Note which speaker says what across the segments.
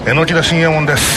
Speaker 1: 榎田信也門です。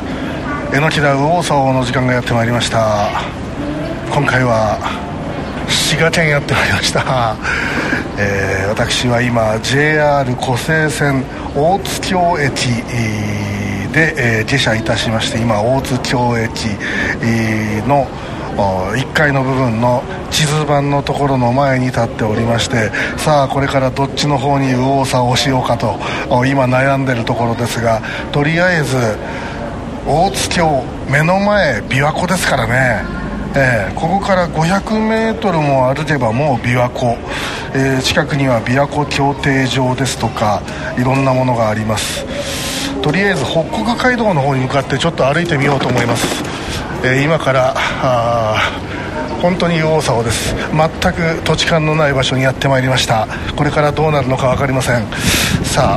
Speaker 1: 榎田右往左往の時間がやってまいりました。今回は滋賀県やってまいりました。私は今 JR 湖西線大津京駅で、下車いたしまして、今大津京駅の1階の部分の地図板のところの前に立っておりまして、さあこれからどっちの方に右往左往しようかと今悩んでるところですが、とりあえず大津京目の前琵琶湖ですからね、ここから500メートルも歩けばもう琵琶湖、近くには琵琶湖競艇場ですとかいろんなものがあります。とりあえず北国街道の方に向かってちょっと歩いてみようと思います。今から本当に右往左往です。全く土地勘のない場所にやってまいりました。これからどうなるのか分かりません。さあ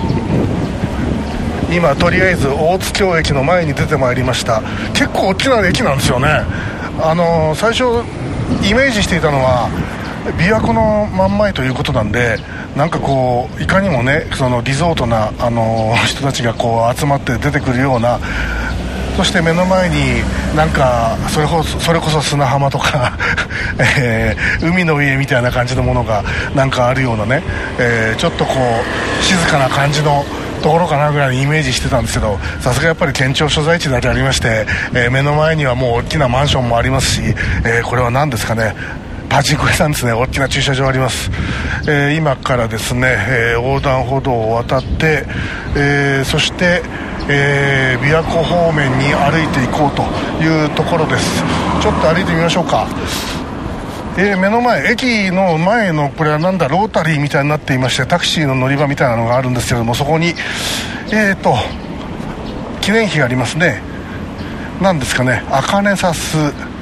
Speaker 1: 今とりあえず大津京駅の前に出てまいりました。結構大きな駅なんですよね。最初イメージしていたのは琵琶湖の真ん前ということなんで、なんかこういかにもね、そのリゾートな人たちがこう集まって出てくるような、そして目の前になんかそれこそ砂浜とか、海の家みたいな感じのものがなんかあるようなね、ちょっとこう静かな感じのところかなぐらいにイメージしてたんですけど、さすがやっぱり県庁所在地だけありまして、目の前にはもう大きなマンションもありますし、これは何ですかね、パチンコ屋さんですね。大きな駐車場あります。今からですね、横断歩道を渡って、そして琵琶湖方面に歩いていこうというところです。ちょっと歩いてみましょうか。目の前、駅の前のこれはなんだ、ロータリーみたいになっていまして、タクシーの乗り場みたいなのがあるんですけども、そこに記念碑がありますね。なんですかね、茜さす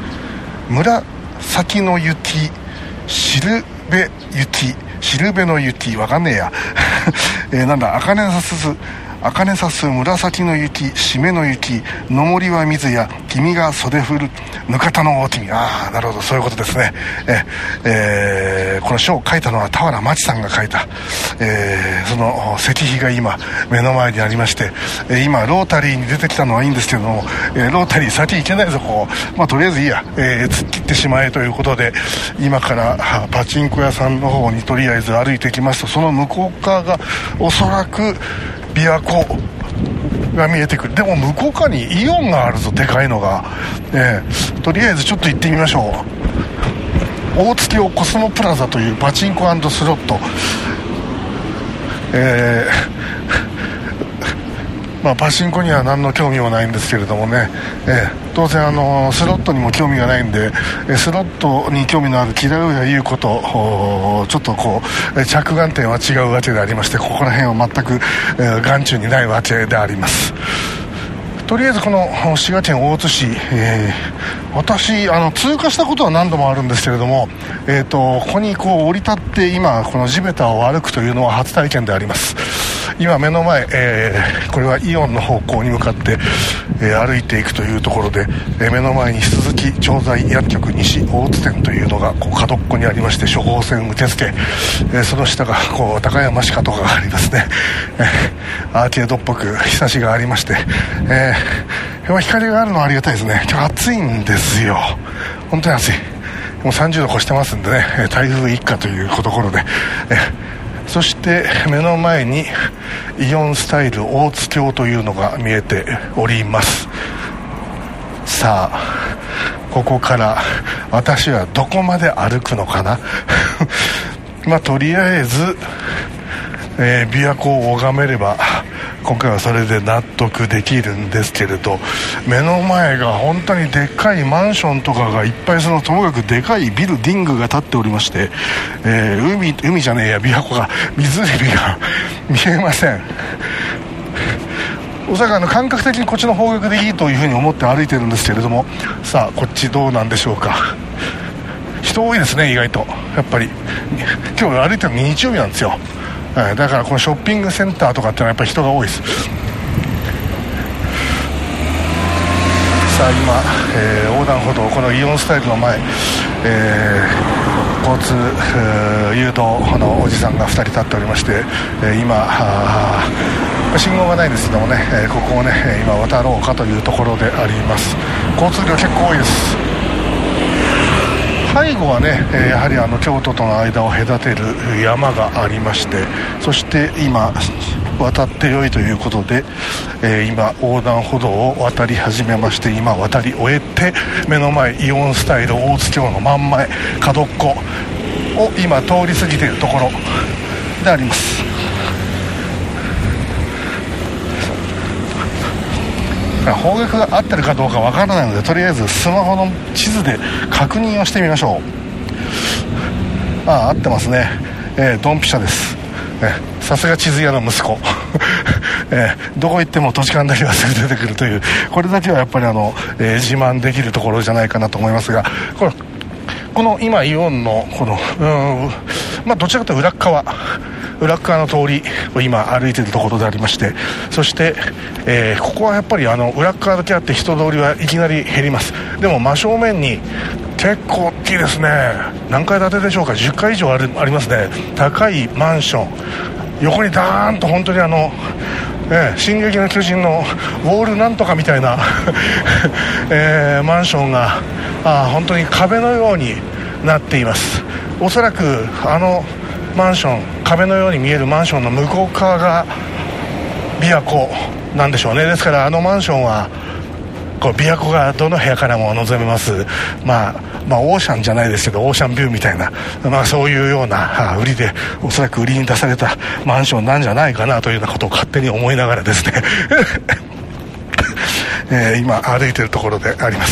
Speaker 1: 紫の雪、しるべの雪、わかんねえやなんだ、茜さす紫の雪、しめの雪、のもりは水や、君が袖振るぬかたの大君。ああ、なるほど、そういうことですね。この書を書いたのは俵万智さんが書いた、その石碑が今目の前にありまして、今ロータリーに出てきたのはいいんですけども、ロータリー先行けないぞこう、まあとりあえずいいや、突っ切ってしまえということで、今からパチンコ屋さんの方にとりあえず歩いてきますと、その向こう側がおそらく琵琶湖が見えてくる。でも向こう側にイオンがあるぞ、でかいのが。とりあえずちょっと行ってみましょう。大月をコスモプラザというパチンコ&スロット、まあ、パチンコには何の興味もないんですけれどもね、当然スロットにも興味がないんで、スロットに興味のある木田上優子とちょっとこう着眼点は違うわけでありまして、ここら辺は全く眼中にないわけであります。とりあえずこの滋賀県大津市、私通過したことは何度もあるんですけれども、ここにこう降り立って今この地べたを歩くというのは初体験であります。今目の前、これはイオンの方向に向かって、歩いていくというところで、目の前に鈴木調剤薬局西大津店というのがこう角っこにありまして、処方箋受付、その下がこう高山歯科とかがありますね。アーケードっぽく日差しがありまして、光があるのはありがたいですね。今日暑いんですよ、本当に暑い。もう30度越してますんでね、台風一過というところで、そして目の前にイオンスタイル大津京というのが見えております。さあここから私はどこまで歩くのかなまあとりあえず、琵琶湖を拝めれば今回はそれで納得できるんですけれど、目の前が本当にでっかいマンションとかがいっぱい、ともかくでかいビルディングが建っておりまして、海じゃねえや、琵琶湖が、湖が見えません。おそらく感覚的にこっちの方角でいいというふうに思って歩いてるんですけれども、さあこっちどうなんでしょうか。人多いですね、意外と。やっぱり今日歩いてるの日曜日なんですよ。だからこのショッピングセンターとかってのはやっぱり人が多いです。さあ今、横断歩道、このイオンスタイルの前、交通誘導のおじさんが2人立っておりまして、今信号がないですけどもね、ここをね今渡ろうかというところであります。交通量結構多いです。背後はね、やはり京都との間を隔てる山がありまして、そして今渡ってよいということで、今横断歩道を渡り始めまして、今渡り終えて目の前イオンスタイル大津京の真ん前角っこを今通り過ぎているところであります。方角が合ってるかどうかわからないので、とりあえずスマホの地図で確認をしてみましょう。合ってますね。ドンピシャです。さすが地図屋の息子、どこ行っても土地勘だけはすぐ出てくるという、これだけはやっぱり自慢できるところじゃないかなと思いますが、この今イオンのこのどちらかというと裏側の通りを今歩いているところでありまして、そして、ここはやっぱり裏側だけあって人通りはいきなり減ります。でも真正面に結構大きいですね。何階建てでしょうか。10階以上ありますね。高いマンション、横にダーンと本当に進撃の巨人のウォールなんとかみたいな、マンションが本当に壁のようになっています。おそらくマンション、壁のように見えるマンションの向こう側が琵琶湖なんでしょうね。ですからマンションは琵琶湖がどの部屋からも望めます。オーシャンじゃないですけどオーシャンビューみたいな、そういうような売りで、おそらく売りに出されたマンションなんじゃないかなというようなことを勝手に思いながらですね今歩いているところであります。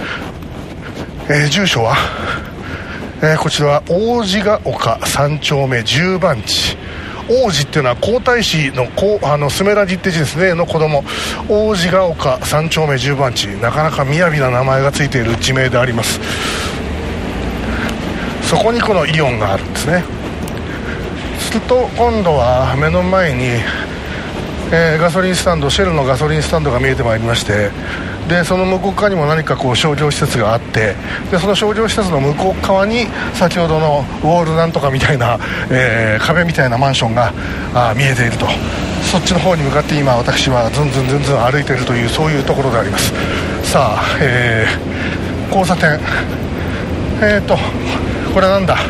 Speaker 1: 住所はこちらは王子ヶ丘3丁目10番地。王子っていうのは皇太子のスメラジって字ですねの子供。王子ヶ丘3丁目10番地、なかなか雅な名前がついている地名であります。そこにこのイオンがあるんですね。すると今度は目の前に、ガソリンスタンド、シェルのガソリンスタンドが見えてまいりまして、でその向こう側にも何か商業施設があって、でその商業施設の向こう側に先ほどのウォールなんとかみたいな、壁みたいなマンションが見えていると。そっちの方に向かって今私はずんずん歩いているという、そういうところであります。さあ、交差点、これはなんだ、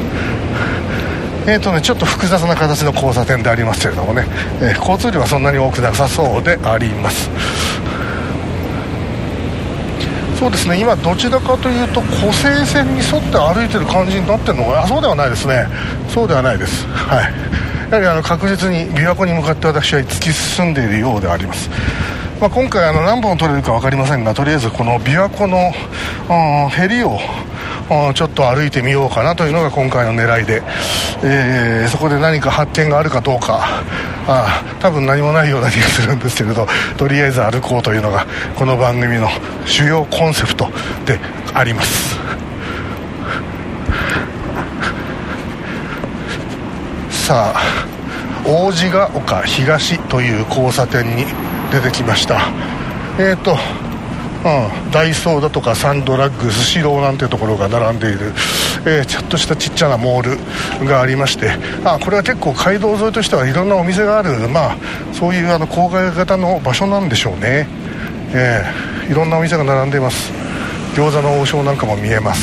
Speaker 1: ちょっと複雑な形の交差点でありますけれどもね、交通量はそんなに多くなさそうであります。そうですね、今どちらかというと湖西線に沿って歩いてる感じになってるのが、そうではないですね。そうではないです。はい。やはり確実に琵琶湖に向かって私は突き進んでいるようであります。今回何本取れるか分かりませんが、とりあえずこの琵琶湖のへりをちょっと歩いてみようかなというのが今回の狙いで、そこで何か発見があるかどうか、多分何もないような気がするんですけれど、とりあえず歩こうというのがこの番組の主要コンセプトであります。さあ、王子ヶ丘東という交差点に出てきました。ダイソーだとかサンドラッグ、スシローなんてところが並んでいる、ちょっとしたちっちゃなモールがありまして、これは結構街道沿いとしてはいろんなお店がある、そういう郊外型の場所なんでしょうね。いろんなお店が並んでいます。餃子の王将なんかも見えます。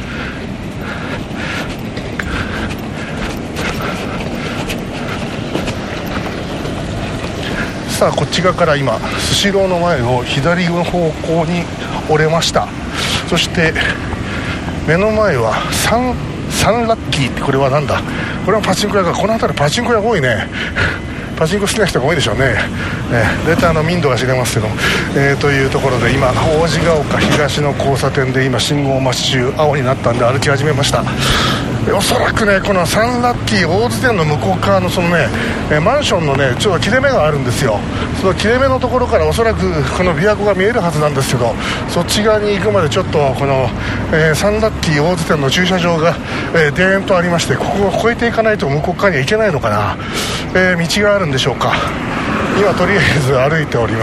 Speaker 1: さあ、こっち側から今スシローの前を左の方向に折れました。そして目の前はサンラッキーって、これはなんだ、これはパチンコ屋が、この辺りパチンコ屋多いね。パチンコ好きな人が多いでしょうね。大体民度が知れますけども、というところで今王子ヶ丘東の交差点で今信号待ち中、青になったんで歩き始めました。おそらくね、このサンラッキー大津店の向こう側のそのね、マンションのねちょっと切れ目があるんですよ。その切れ目のところからおそらくこの琵琶湖が見えるはずなんですけど、そっち側に行くまでちょっとこの、サンラッキー大津店の駐車場が、でーんとありまして、ここを越えていかないと向こう側には行けないのかな。道があるんでしょうか。今とりあえず歩いております。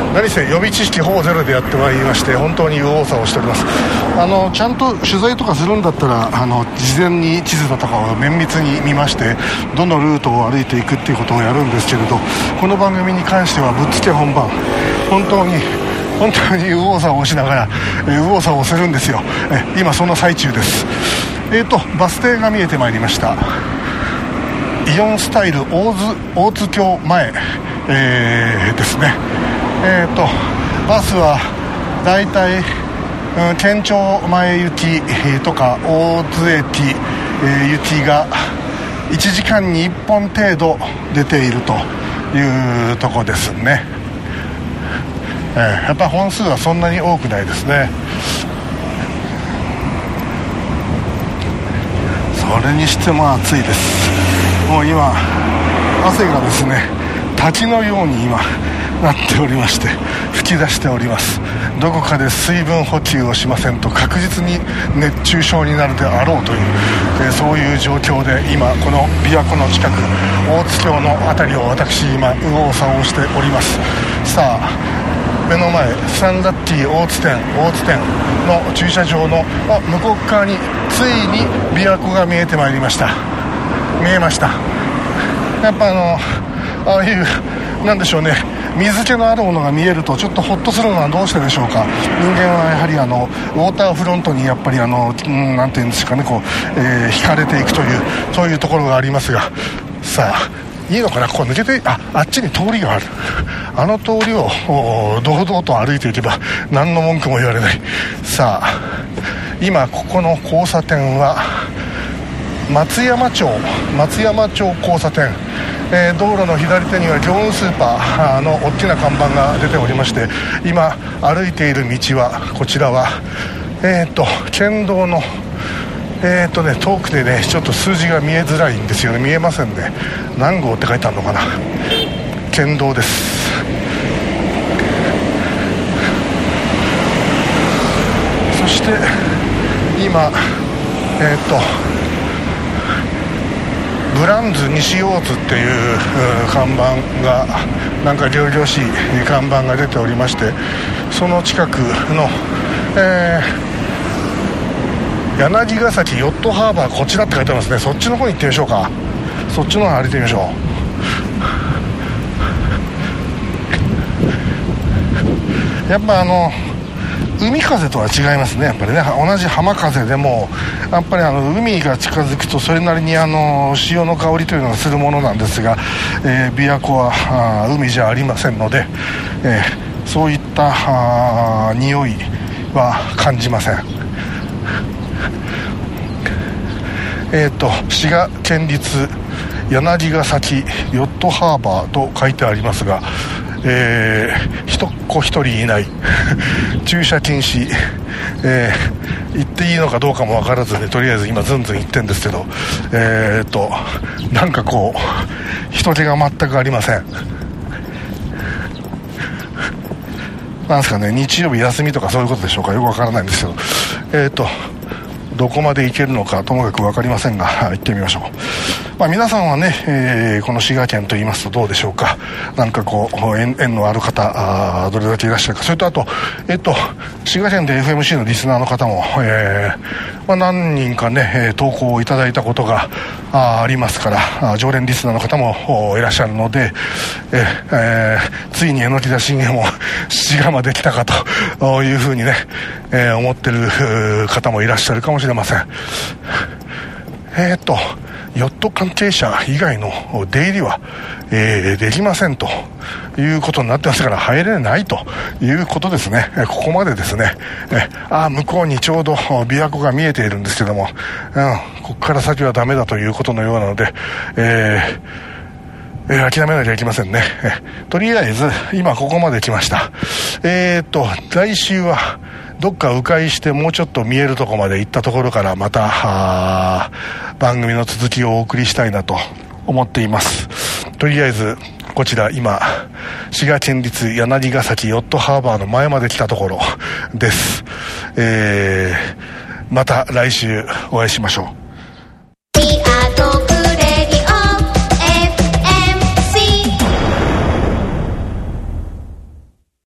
Speaker 1: 何せ予備知識ほぼゼロでやってまいりまして、本当に右往左往しております。ちゃんと取材とかするんだったら事前に地図だとかを綿密に見まして、どのルートを歩いていくっていうことをやるんですけれど、この番組に関してはぶっつけ本番、本当に右往左往しながら右往左往するんですよ。今その最中です。バス停が見えてまいりました。イオンスタイル大津橋前、ですね。バスはだいたい県庁前行きとか大津駅行きが1時間に1本程度出ているというとこですね。やっぱり本数はそんなに多くないですね。それにしても暑いです。もう今汗がですね滝のように今なっておりまして吹き出しております。どこかで水分補給をしませんと確実に熱中症になるであろうという、そういう状況で今この琵琶湖の近く大津橋の辺りを私今右往左往しております。さあ目の前サンラッキー大津店の駐車場の向こう側についに琵琶湖が見えてまいりました。見えました。やっぱああいうなんでしょうね、水気のあるものが見えるとちょっとホッとするのはどうしてでしょうか。人間はやはりウォーターフロントにやっぱりなんていうんですかね、こう、惹かれていくというそういうところがありますが、さあいいのかな、ここ抜けてあっちに通りがある。あの通りを堂々と歩いていけば何の文句も言われない。さあ今ここの交差点は松山町交差点、道路の左手には業務スーパーの大きな看板が出ておりまして、今歩いている道はこちらは県道の遠くでねちょっと数字が見えづらいんですよね。見えませんね。何号って書いてあるのかな。県道です。そして今ブランズ西大津っていう看板がなんか仰々しい看板が出ておりまして、その近くの、柳ヶ崎ヨットハーバーこちらって書いてありますね。そっちの方に行ってみましょうか。そっちの方に歩いてみましょう。やっぱ海風とは違いますね。やっぱりね、同じ浜風でもやっぱり海が近づくとそれなりに潮の香りというのがするものなんですが、琵琶湖は海じゃありませんので、そういった匂いは感じません。滋賀県立柳ヶ崎ヨットハーバーと書いてありますが、一人いない駐車禁止、行っていいのかどうかも分からずね、とりあえず今ずんずん行ってんですけど、なんかこう人気が全くありません。なんですかね、日曜日休みとかそういうことでしょうか。よく分からないんですけど、どこまで行けるのかともかく分かりませんが行ってみましょう。皆さんはね、この滋賀県と言いますとどうでしょうか。なんかこう縁のある方どれだけいらっしゃるか。それとあと滋賀県で FMC のリスナーの方も、何人かね投稿をいただいたことがありますから、常連リスナーの方もいらっしゃるので、ついに榎田信玄も滋賀まで来たかというふうにね、思ってる方もいらっしゃるかもしれません。ヨット関係者以外の出入りは、できませんということになってますから、入れないということですね。ここまでですね。向こうにちょうど琵琶湖が見えているんですけども、ここから先はダメだということのようなので、諦めなきゃいけませんね。とりあえず今ここまで来ました。来週はどっか迂回してもうちょっと見えるところまで行ったところからまた番組の続きをお送りしたいなと思っています。とりあえずこちら今滋賀県立柳ヶ崎ヨットハーバーの前まで来たところです。また来週お会いしましょう。